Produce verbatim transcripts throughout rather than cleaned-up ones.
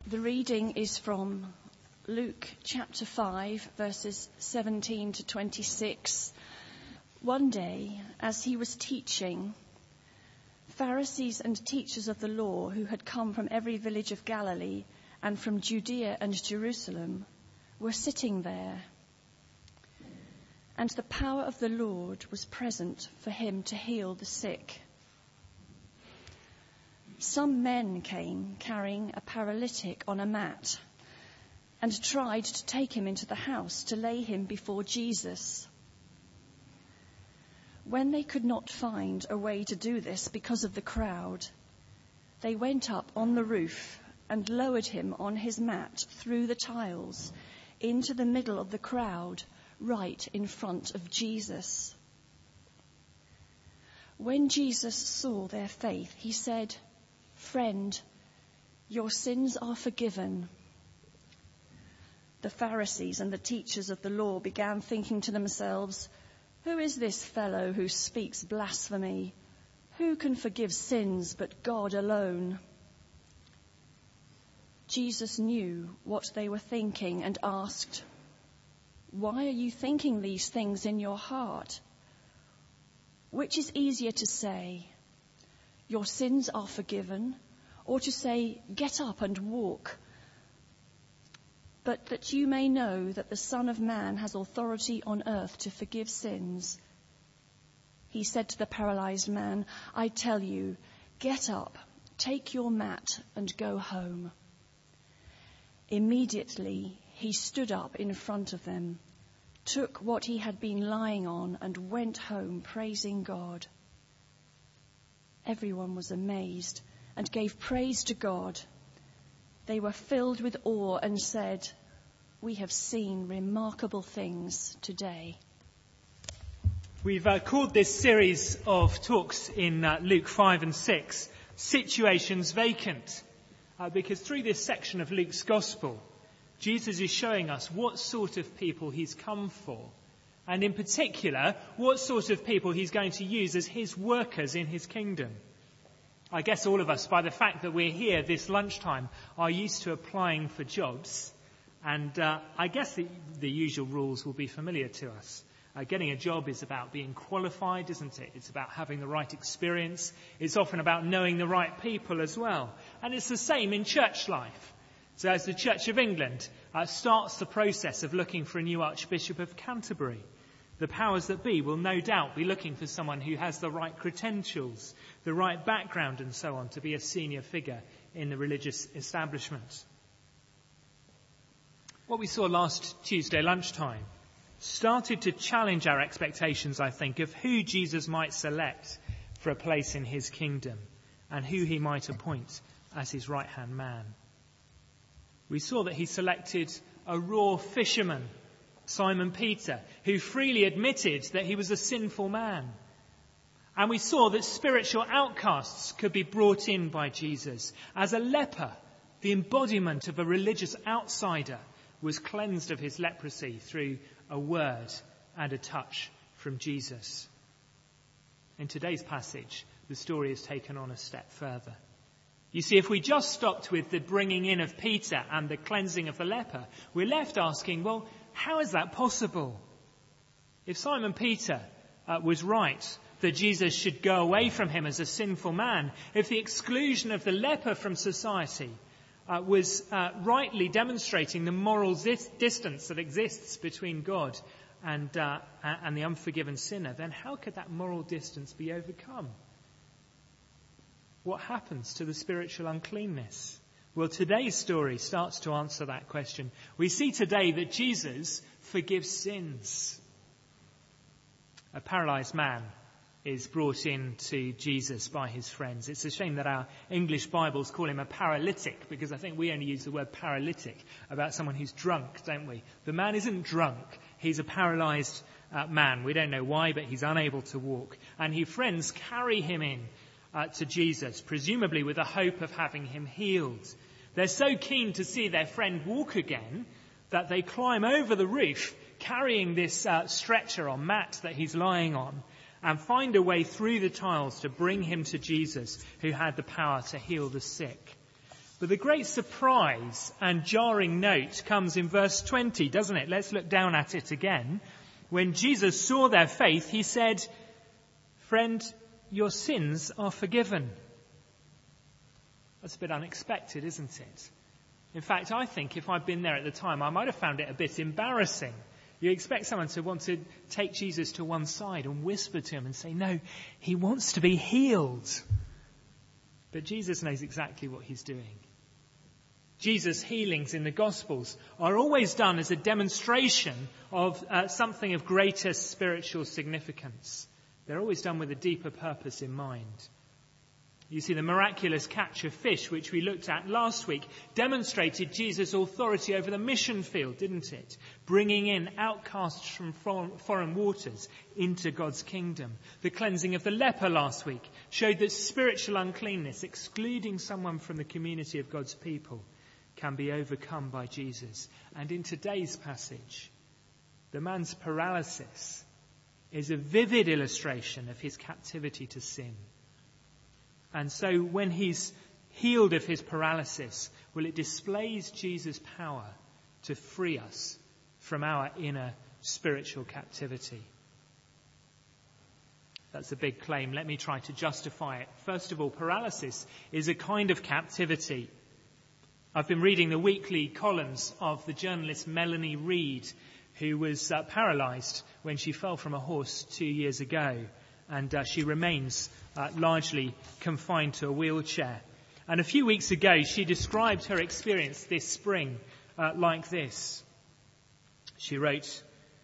The reading is from Luke chapter five, verses seventeen to twenty-six. One day, as he was teaching, Pharisees and teachers of the law who had come from every village of Galilee and from Judea and Jerusalem were sitting there. And the power of the Lord was present for him to heal the sick. Some men came carrying a paralytic on a mat and tried to take him into the house to lay him before Jesus. When they could not find a way to do this because of the crowd, they went up on the roof and lowered him on his mat through the tiles into the middle of the crowd, right in front of Jesus. When Jesus saw their faith, he said, "Friend, your sins are forgiven." The Pharisees and the teachers of the law began thinking to themselves, "Who is this fellow who speaks blasphemy? Who can forgive sins but God alone?" Jesus knew what they were thinking and asked, "Why are you thinking these things in your heart? Which is easier to say, 'Your sins are forgiven,' or to say, 'Get up and walk'? But that you may know that the Son of Man has authority on earth to forgive sins." He said to the paralyzed man, "I tell you, get up, take your mat and go home." Immediately he stood up in front of them, took what he had been lying on and went home praising God. Everyone was amazed and gave praise to God. They were filled with awe and said, "We have seen remarkable things today." We've uh, called this series of talks in uh, Luke five and six, Situations Vacant, uh, because through this section of Luke's Gospel, Jesus is showing us what sort of people he's come for, and in particular, what sort of people he's going to use as his workers in his kingdom. I guess all of us, by the fact that we're here this lunchtime, are used to applying for jobs. And uh, I guess the, the usual rules will be familiar to us. Uh, getting a job is about being qualified, isn't it? It's about having the right experience. It's often about knowing the right people as well. And it's the same in church life. So as the Church of England uh, starts the process of looking for a new Archbishop of Canterbury, the powers that be will no doubt be looking for someone who has the right credentials, the right background and so on to be a senior figure in the religious establishment. What we saw last Tuesday lunchtime started to challenge our expectations, I think, of who Jesus might select for a place in his kingdom and who he might appoint as his right-hand man. We saw that he selected a raw fisherman, Simon Peter, who freely admitted that he was a sinful man. And we saw that spiritual outcasts could be brought in by Jesus, as a leper, the embodiment of a religious outsider, was cleansed of his leprosy through a word and a touch from Jesus. In today's passage, the story is taken on a step further. You see, if we just stopped with the bringing in of Peter and the cleansing of the leper, we're left asking, well, how is that possible? If Simon Peter uh, was right that Jesus should go away from him as a sinful man, if the exclusion of the leper from society uh, was uh, rightly demonstrating the moral dis- distance that exists between God and, uh, and the unforgiven sinner, then how could that moral distance be overcome? What happens to the spiritual uncleanness? Well, today's story starts to answer that question. We see today that Jesus forgives sins. A paralyzed man is brought in to Jesus by his friends. It's a shame that our English Bibles call him a paralytic, because I think we only use the word paralytic about someone who's drunk, don't we? The man isn't drunk. He's a paralyzed uh, man. We don't know why, but he's unable to walk. And his friends carry him in uh, to Jesus, presumably with the hope of having him healed. They're so keen to see their friend walk again that they climb over the roof carrying this uh, stretcher or mat that he's lying on, and find a way through the tiles to bring him to Jesus, who had the power to heal the sick. But the great surprise and jarring note comes in verse twenty, doesn't it? Let's look down at it again. When Jesus saw their faith, he said, "Friend, your sins are forgiven." That's a bit unexpected, isn't it? In fact, I think if I'd been there at the time, I might have found it a bit embarrassing. You expect someone to want to take Jesus to one side and whisper to him and say, no, he wants to be healed. But Jesus knows exactly what he's doing. Jesus' healings in the Gospels are always done as a demonstration of uh, something of greater spiritual significance. They're always done with a deeper purpose in mind. You see, the miraculous catch of fish, which we looked at last week, demonstrated Jesus' authority over the mission field, didn't it? Bringing in outcasts from foreign waters into God's kingdom. The cleansing of the leper last week showed that spiritual uncleanness, excluding someone from the community of God's people, can be overcome by Jesus. And in today's passage, the man's paralysis is a vivid illustration of his captivity to sin. And so when he's healed of his paralysis, well, it displays Jesus' power to free us from our inner spiritual captivity. That's a big claim. Let me try to justify it. First of all, paralysis is a kind of captivity. I've been reading the weekly columns of the journalist Melanie Reid, who was uh, paralysed when she fell from a horse two years ago. And uh, she remains uh, largely confined to a wheelchair. And a few weeks ago, she described her experience this spring uh, like this. She wrote,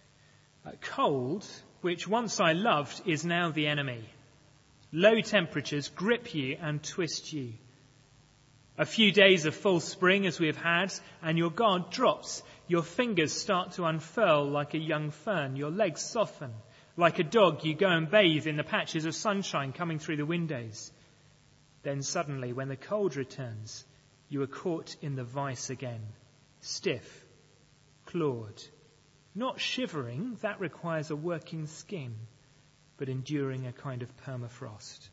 "Cold, which once I loved, is now the enemy. Low temperatures grip you and twist you. A few days of full spring as we have had, and your guard drops. Your fingers start to unfurl like a young fern. Your legs soften. Like a dog, you go and bathe in the patches of sunshine coming through the windows. Then suddenly, when the cold returns, you are caught in the vice again. Stiff, clawed, not shivering, that requires a working skin, but enduring a kind of permafrost."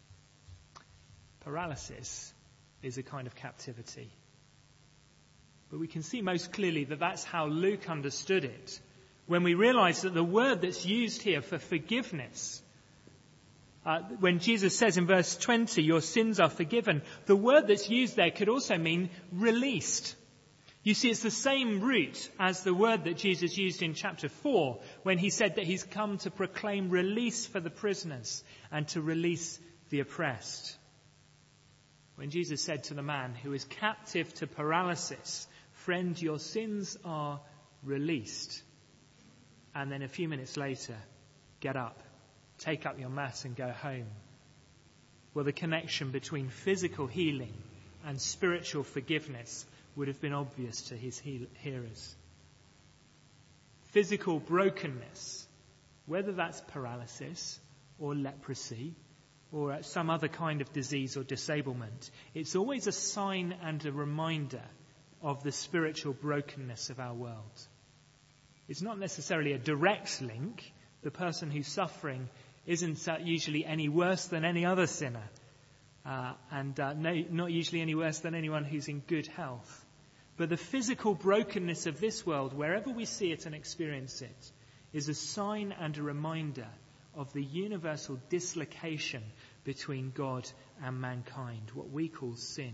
Paralysis is a kind of captivity. But we can see most clearly that that's how Luke understood it, when we realize that the word that's used here for forgiveness, uh, when Jesus says in verse twenty, your sins are forgiven, the word that's used there could also mean released. You see, it's the same root as the word that Jesus used in chapter four, when he said that he's come to proclaim release for the prisoners and to release the oppressed. When Jesus said to the man who is captive to paralysis, "Friend, your sins are released." And then a few minutes later, "Get up, take up your mat and go home." Well, the connection between physical healing and spiritual forgiveness would have been obvious to his hearers. Physical brokenness, whether that's paralysis or leprosy or some other kind of disease or disablement, it's always a sign and a reminder of the spiritual brokenness of our world. It's not necessarily a direct link. The person who's suffering isn't uh, usually any worse than any other sinner, uh, and uh, no, not usually any worse than anyone who's in good health. But the physical brokenness of this world, wherever we see it and experience it, is a sign and a reminder of the universal dislocation between God and mankind, what we call sin.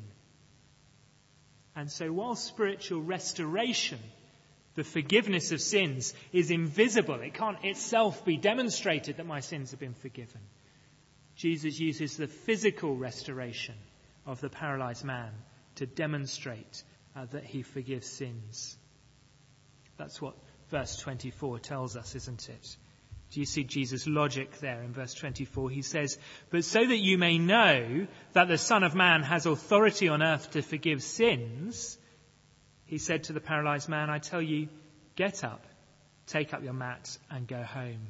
And so while spiritual restoration, the forgiveness of sins, is invisible, it can't itself be demonstrated that my sins have been forgiven, Jesus uses the physical restoration of the paralyzed man to demonstrate uh, that he forgives sins. That's what verse twenty-four tells us, isn't it? Do you see Jesus' logic there in verse twenty-four? He says, "But so that you may know that the Son of Man has authority on earth to forgive sins," he said to the paralyzed man, "I tell you, get up, take up your mat and go home."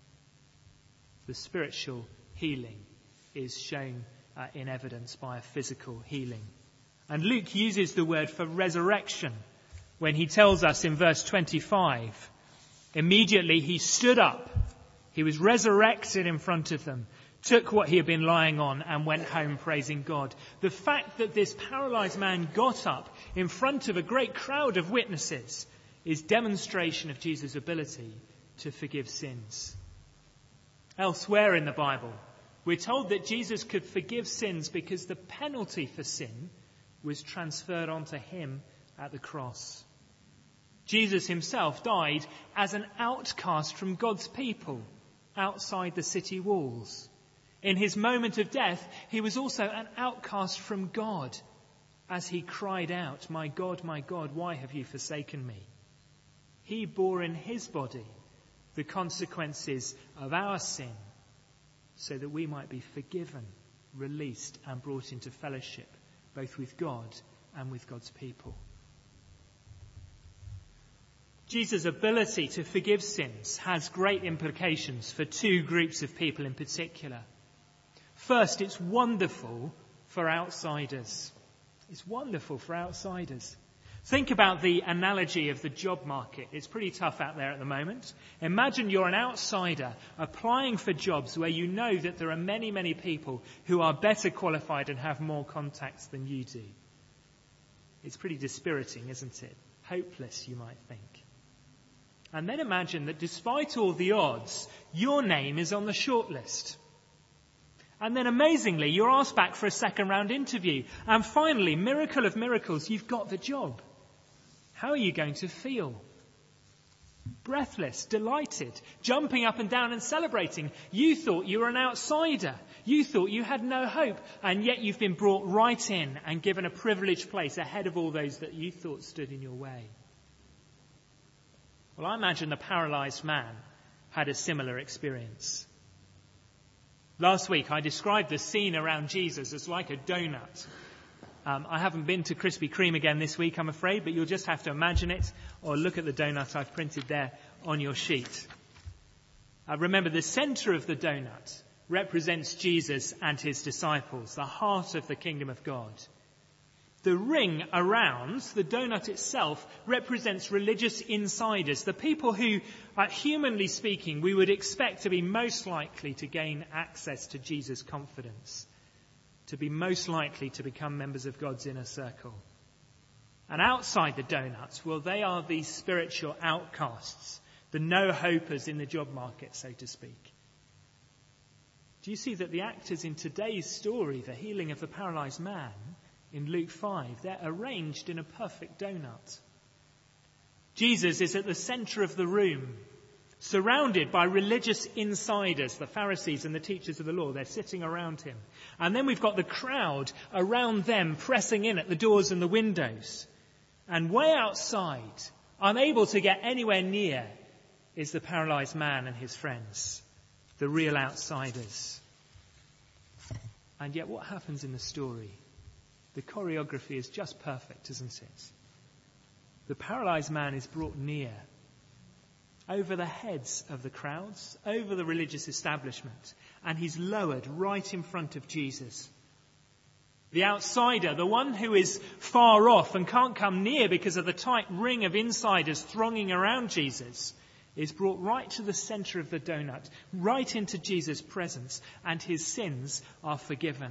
The spiritual healing is shown uh, in evidence by a physical healing. And Luke uses the word for resurrection when he tells us in verse twenty-five, immediately he stood up. He was resurrected in front of them, took what he had been lying on and went home praising God. The fact that this paralyzed man got up in front of a great crowd of witnesses is demonstration of Jesus' ability to forgive sins. Elsewhere in the Bible, we're told that Jesus could forgive sins because the penalty for sin was transferred onto him at the cross. Jesus himself died as an outcast from God's people outside the city walls. In his moment of death, he was also an outcast from God as he cried out, "My God, my God, why have you forsaken me?" He bore in his body the consequences of our sin so that we might be forgiven, released, and brought into fellowship, both with God and with God's people. Jesus' ability to forgive sins has great implications for two groups of people in particular. First, it's wonderful for outsiders. It's wonderful for outsiders. Think about the analogy of the job market. It's pretty tough out there at the moment. Imagine you're an outsider applying for jobs where you know that there are many, many people who are better qualified and have more contacts than you do. It's pretty dispiriting, isn't it? Hopeless, you might think. And then imagine that despite all the odds, your name is on the shortlist. And then amazingly, you're asked back for a second round interview. And finally, miracle of miracles, you've got the job. How are you going to feel? Breathless, delighted, jumping up and down and celebrating. You thought you were an outsider. You thought you had no hope. And yet you've been brought right in and given a privileged place ahead of all those that you thought stood in your way. Well, I imagine the paralyzed man had a similar experience. Last week, I described the scene around Jesus as like a donut. Um, I haven't been to Krispy Kreme again this week, I'm afraid, but you'll just have to imagine it or look at the donut I've printed there on your sheet. Uh, remember, the center of the donut represents Jesus and his disciples, the heart of the kingdom of God. The ring around the donut itself represents religious insiders, the people who, uh, humanly speaking, we would expect to be most likely to gain access to Jesus' confidence, to be most likely to become members of God's inner circle. And outside the donuts, well, they are these spiritual outcasts, the no-hopers in the job market, so to speak. Do you see that the actors in today's story, the healing of the paralyzed man, in Luke five, they're arranged in a perfect donut. Jesus is at the center of the room, surrounded by religious insiders, the Pharisees and the teachers of the law. They're sitting around him. And then we've got the crowd around them pressing in at the doors and the windows. And way outside, unable to get anywhere near, is the paralyzed man and his friends, the real outsiders. And yet what happens in the story? The choreography is just perfect, isn't it? The paralyzed man is brought near, over the heads of the crowds, over the religious establishment, and he's lowered right in front of Jesus. The outsider, the one who is far off and can't come near because of the tight ring of insiders thronging around Jesus, is brought right to the center of the donut, right into Jesus' presence, and his sins are forgiven.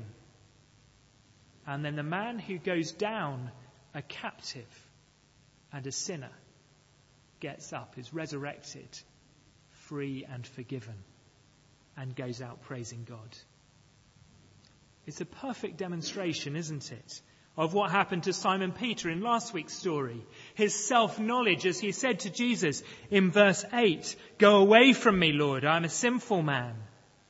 And then the man who goes down a captive and a sinner gets up, is resurrected, free and forgiven, and goes out praising God. It's a perfect demonstration, isn't it, of what happened to Simon Peter in last week's story. His self-knowledge as he said to Jesus in verse eight, "Go away from me, Lord, I'm a sinful man."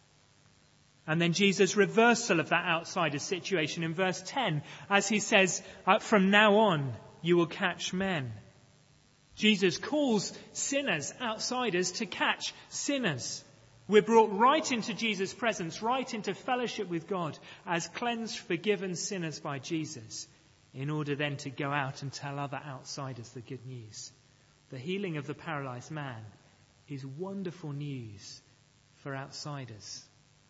And then Jesus' reversal of that outsider situation in verse ten, as he says, "From now on, you will catch men." Jesus calls sinners, outsiders, to catch sinners. We're brought right into Jesus' presence, right into fellowship with God as cleansed, forgiven sinners by Jesus, in order then to go out and tell other outsiders the good news. The healing of the paralyzed man is wonderful news for outsiders.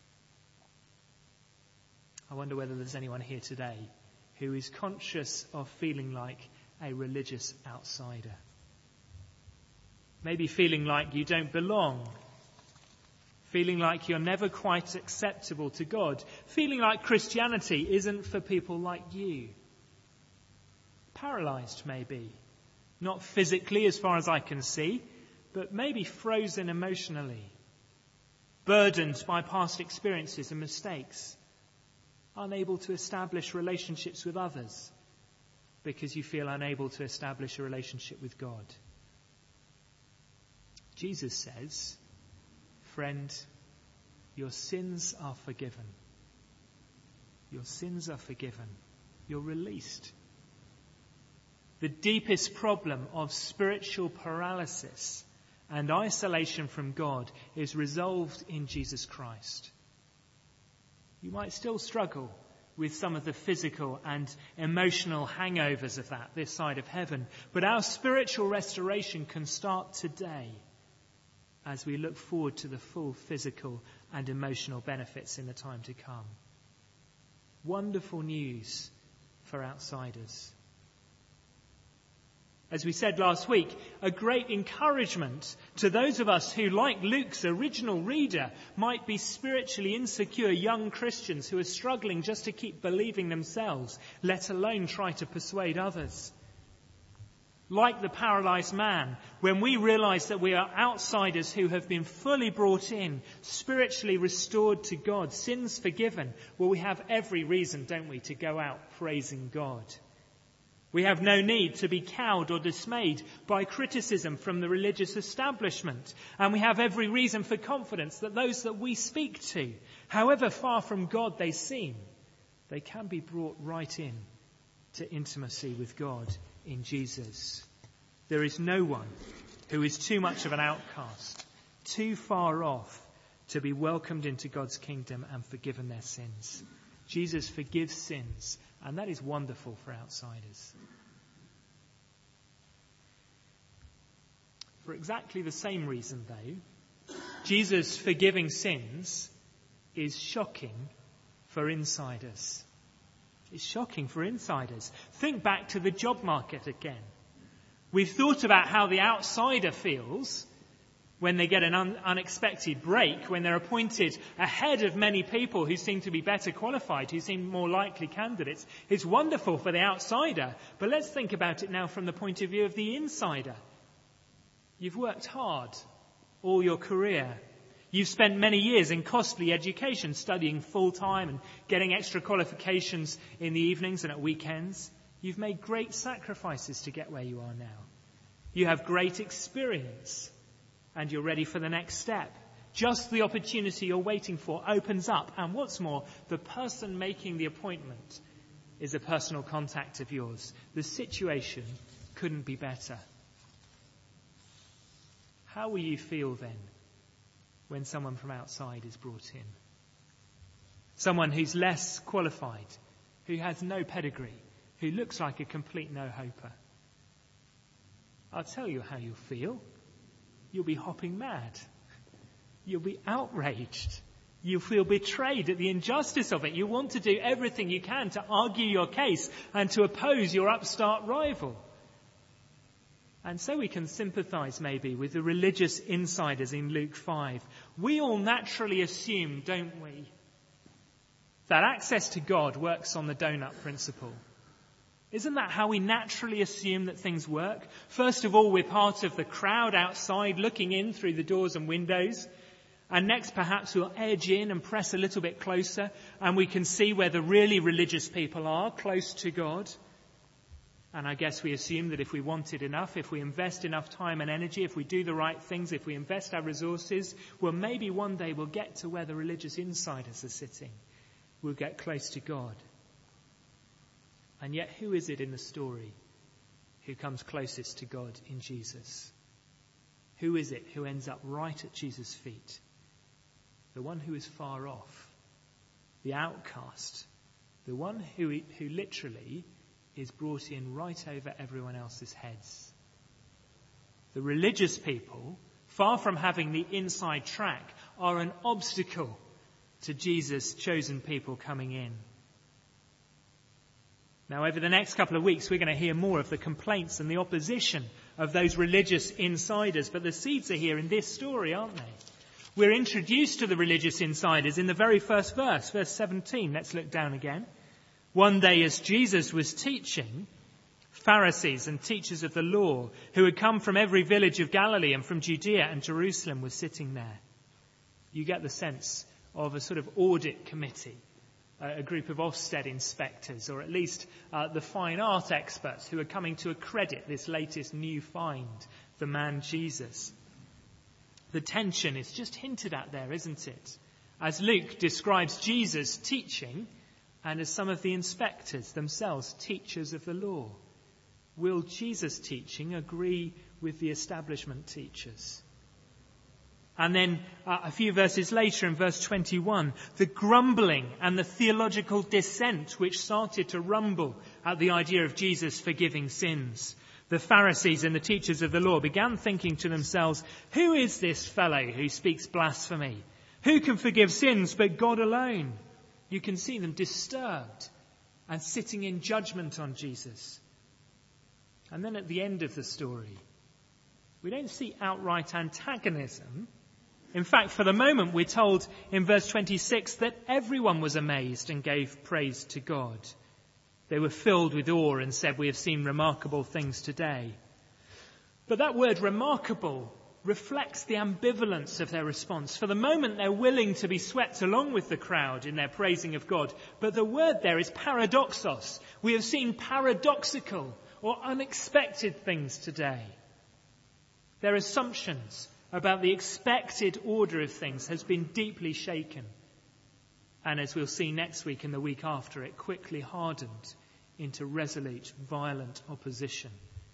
I wonder whether there's anyone here today who is conscious of feeling like a religious outsider. Maybe feeling like you don't belong. feeling like you're never quite acceptable to God, feeling like Christianity isn't for people like you. Paralyzed, maybe. Not physically as far as I can see, but maybe frozen emotionally. Burdened by past experiences and mistakes. Unable to establish relationships with others because you feel unable to establish a relationship with God. Jesus says, friend, your sins are forgiven. Your sins are forgiven. You're released. The deepest problem of spiritual paralysis and isolation from God is resolved in Jesus Christ. You might still struggle with some of the physical and emotional hangovers of that this side of heaven, but our spiritual restoration can start today as we look forward to the full physical and emotional benefits in the time to come. Wonderful news for outsiders. As we said last week, a great encouragement to those of us who, like Luke's original reader, might be spiritually insecure young Christians who are struggling just to keep believing themselves, let alone try to persuade others. Like the paralyzed man, when we realize that we are outsiders who have been fully brought in, spiritually restored to God, sins forgiven, well, we have every reason, don't we, to go out praising God. We have no need to be cowed or dismayed by criticism from the religious establishment. And we have every reason for confidence that those that we speak to, however far from God they seem, they can be brought right in to intimacy with God in Jesus. There is no one who is too much of an outcast, too far off to be welcomed into God's kingdom and forgiven their sins. Jesus forgives sins, and that is wonderful for outsiders. For exactly the same reason, though, Jesus forgiving sins is shocking for insiders. It's shocking for insiders. Think back to the job market again. We've thought about how the outsider feels when they get an un- unexpected break, when they're appointed ahead of many people who seem to be better qualified, who seem more likely candidates. It's wonderful for the outsider, but let's think about it now from the point of view of the insider. You've worked hard all your career. You've spent many years in costly education, studying full-time and getting extra qualifications in the evenings and at weekends. You've made great sacrifices to get where you are now. You have great experience. And you're ready for the next step. Just the opportunity you're waiting for opens up. And what's more, the person making the appointment is a personal contact of yours. The situation couldn't be better. How will you feel then when someone from outside is brought in? Someone who's less qualified, who has no pedigree, who looks like a complete no-hoper. I'll tell you how you'll feel. You'll be hopping mad. You'll be outraged. You'll feel betrayed at the injustice of it. You want to do everything you can to argue your case and to oppose your upstart rival. And so we can sympathize maybe with the religious insiders in Luke five. We all naturally assume, don't we, that access to God works on the donut principle. Isn't that how we naturally assume that things work? First of all, we're part of the crowd outside looking in through the doors and windows. And next, perhaps we'll edge in and press a little bit closer and we can see where the really religious people are, close to God. And I guess we assume that if we want it enough, if we invest enough time and energy, if we do the right things, if we invest our resources, well, maybe one day we'll get to where the religious insiders are sitting. We'll get close to God. And yet, who is it in the story who comes closest to God in Jesus? Who is it who ends up right at Jesus' feet? The one who is far off, the outcast, the one who, who literally is brought in right over everyone else's heads. The religious people, far from having the inside track, are an obstacle to Jesus' chosen people coming in. Now, over the next couple of weeks, we're going to hear more of the complaints and the opposition of those religious insiders. But the seeds are here in this story, aren't they? We're introduced to the religious insiders in the very first verse, verse seventeen. Let's look down again. One day as Jesus was teaching, Pharisees and teachers of the law who had come from every village of Galilee and from Judea and Jerusalem were sitting there. You get the sense of a sort of audit committee, a group of Ofsted inspectors, or at least uh, the fine art experts who are coming to accredit this latest new find, the man Jesus. The tension is just hinted at there, isn't it? As Luke describes Jesus teaching, and as some of the inspectors themselves, teachers of the law. Will Jesus' teaching agree with the establishment teachers? And then uh, a few verses later in verse twenty-one, the grumbling and the theological dissent which started to rumble at the idea of Jesus forgiving sins. The Pharisees and the teachers of the law began thinking to themselves, who is this fellow who speaks blasphemy? Who can forgive sins but God alone? You can see them disturbed and sitting in judgment on Jesus. And then at the end of the story, we don't see outright antagonism. In fact, for the moment, we're told in verse twenty-six that everyone was amazed and gave praise to God. They were filled with awe and said, we have seen remarkable things today. But that word remarkable reflects the ambivalence of their response. For the moment, they're willing to be swept along with the crowd in their praising of God. But the word there is paradoxos. We have seen paradoxical or unexpected things today. Their assumptions about the expected order of things has been deeply shaken. And as we'll see next week and the week after, it quickly hardened into resolute, violent opposition.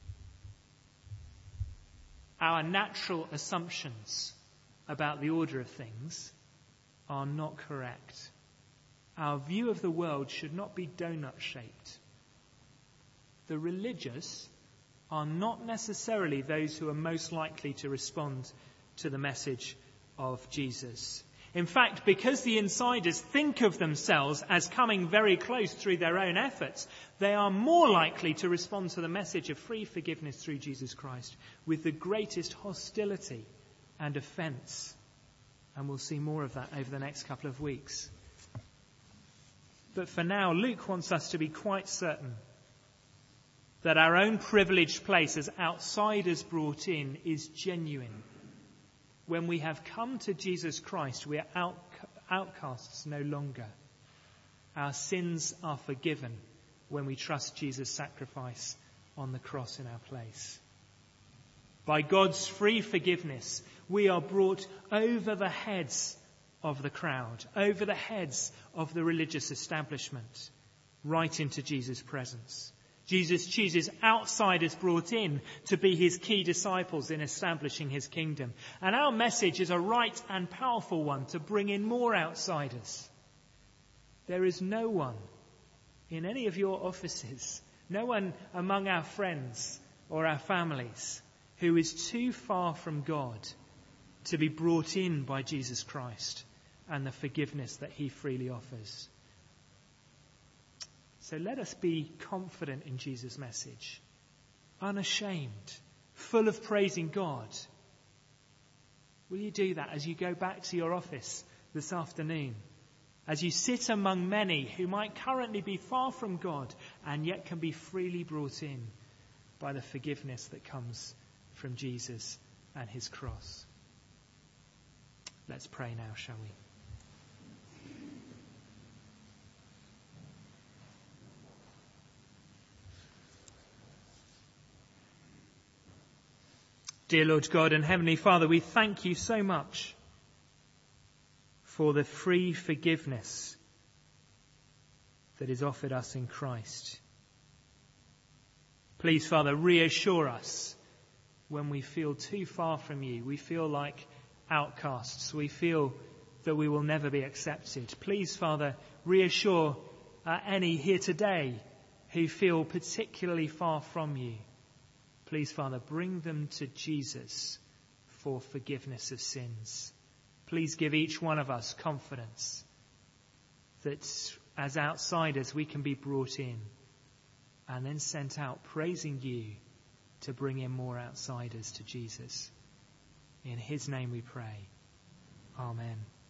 Our natural assumptions about the order of things are not correct. Our view of the world should not be donut-shaped. The religious are not necessarily those who are most likely to respond to the message of Jesus. In fact, because the insiders think of themselves as coming very close through their own efforts, they are more likely to respond to the message of free forgiveness through Jesus Christ with the greatest hostility and offence. And we'll see more of that over the next couple of weeks. But for now, Luke wants us to be quite certain that our own privileged place as outsiders brought in is genuine. When we have come to Jesus Christ, we are out, outcasts no longer. Our sins are forgiven when we trust Jesus' sacrifice on the cross in our place. By God's free forgiveness, we are brought over the heads of the crowd, over the heads of the religious establishment, right into Jesus' presence. Jesus chooses outsiders brought in to be his key disciples in establishing his kingdom. And our message is a right and powerful one to bring in more outsiders. There is no one in any of your offices, no one among our friends or our families who is too far from God to be brought in by Jesus Christ and the forgiveness that he freely offers. So let us be confident in Jesus' message, unashamed, full of praising God. Will you do that as you go back to your office this afternoon? As you sit among many who might currently be far from God and yet can be freely brought in by the forgiveness that comes from Jesus and his cross. Let's pray now, shall we? Dear Lord God and Heavenly Father, we thank you so much for the free forgiveness that is offered us in Christ. Please, Father, reassure us when we feel too far from you. We feel like outcasts. We feel that we will never be accepted. Please, Father, reassure uh, any here today who feel particularly far from you. Please, Father, bring them to Jesus for forgiveness of sins. Please give each one of us confidence that as outsiders we can be brought in and then sent out praising you to bring in more outsiders to Jesus. In his name we pray. Amen.